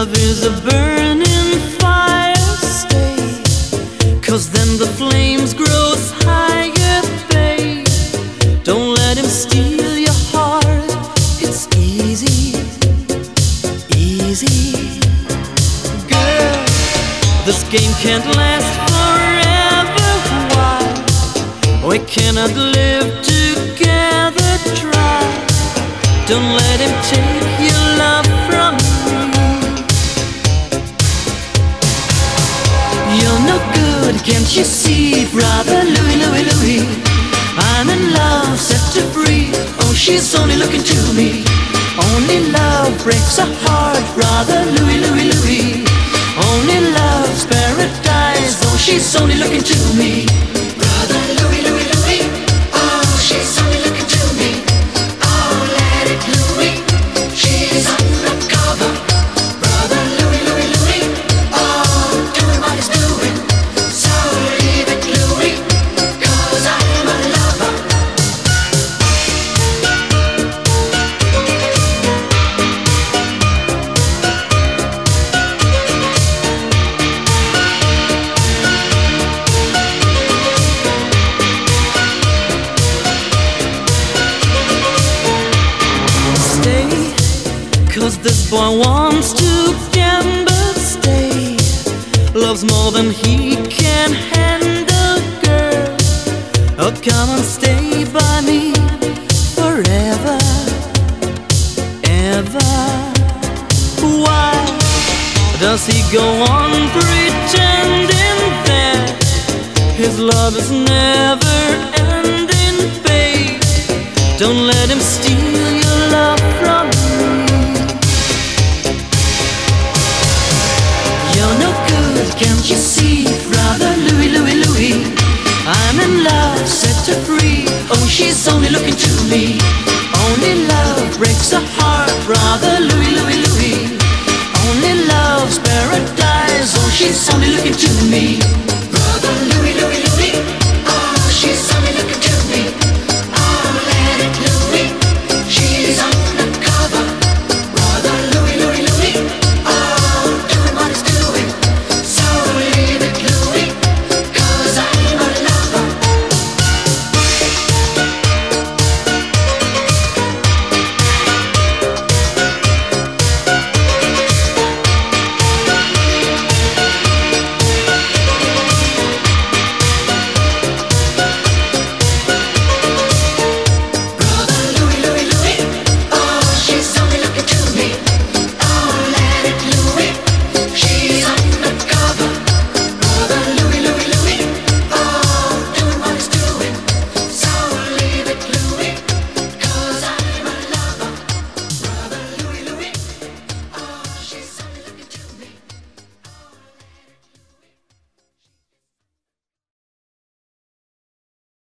Love is a burning fire, stay, 'cause then the flames grows higher, babe. Don't let him steal your heart, it's easy, easy. Girl, this game can't last forever, why? We cannot live together, try. Don't let him take your love from me. You're no good, can't you see, brother Louie, Louie, Louie? I'm in love, set her free. Oh, she's only looking to me. Only love breaks a heart, brother Louie, Louie, Louie. Only love's paradise. Oh, she's only looking to me. Brother Louie, Louie, Louie. Oh, she's only looking to me. Oh, let it Louie. She's undercover. Brother Louie, Louie, Louie. Oh, doing what he's doing. So leave it Louie, 'cause I'm a lover. Stay, 'cause this boy wants to gamble, stay. Loves more than he can handle, girl. Oh, come and stay by me forever, ever. Why does he go on pretending that his love is never ending, babe? Don't let him steal your love from me. You're no good, can't you see, brother Louie, Louie, Louie? I'm in love, set her free. Oh, she's only looking to me. Only love breaks a heart, brother Louie, Louie, Louie. Only love's paradise. Oh, she's only looking to me.